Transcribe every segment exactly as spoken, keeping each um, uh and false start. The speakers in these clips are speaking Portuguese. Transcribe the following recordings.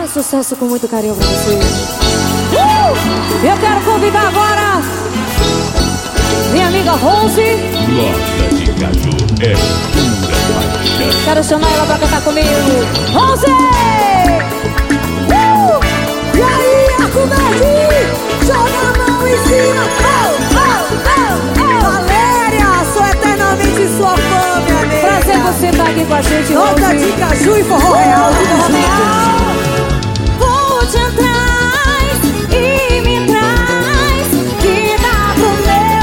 Mais sucesso com muito carinho pra vocês. uh! Eu quero convidar agora minha amiga Rose. Lota de Caju é pura paixão. Quero chamar ela pra cantar comigo. Rose! Uh! E aí, Arcomedi? Joga a mão em cima. Oh, oh, oh, oh. Valéria, sou eternamente sua fã, minha nega. Prazer você estar aqui com a gente, Rose. Lota de Caju e forró real. Forró real. Vou te atrás e me traz, que dá pro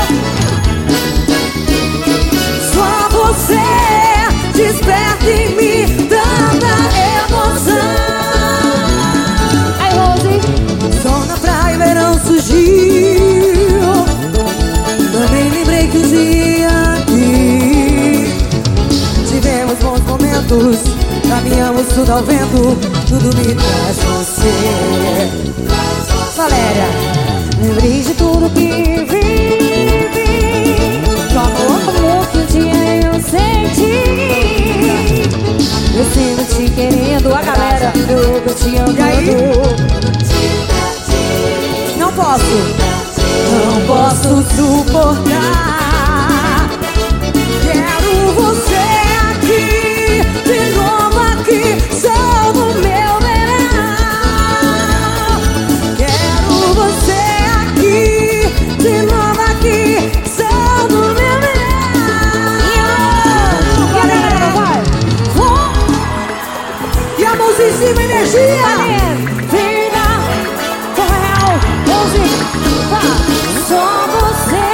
meu. Só você desperta em mim tanta emoção. Aí, Rose. Sol na praia, verão surgiu. Também lembrei que um dia aqui tivemos bons momentos, caminhamos tudo ao vento, tudo me traz você. Valéria, Lembrei de tudo que vivi, do amor que um dia eu senti. Eu sinto te querendo, a galera, eu tô te amando. não posso, não posso suportar. Quero você aqui, de novo aqui, só no meu verão. Quero você aqui, de novo aqui, só no meu verão. Galera, vai! E a mãozinha em cima, energia. Vida, forró real, Rose, vá! Só você,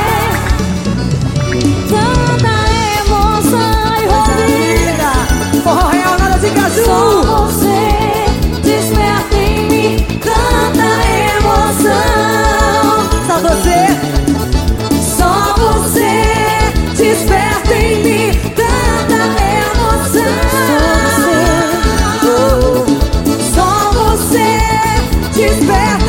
tanta emoção, e Rose. Forró real, nada de Caju. Só você desperta em mim tanta emoção. Só você, só você desperta em mim tanta emoção. Só você desperta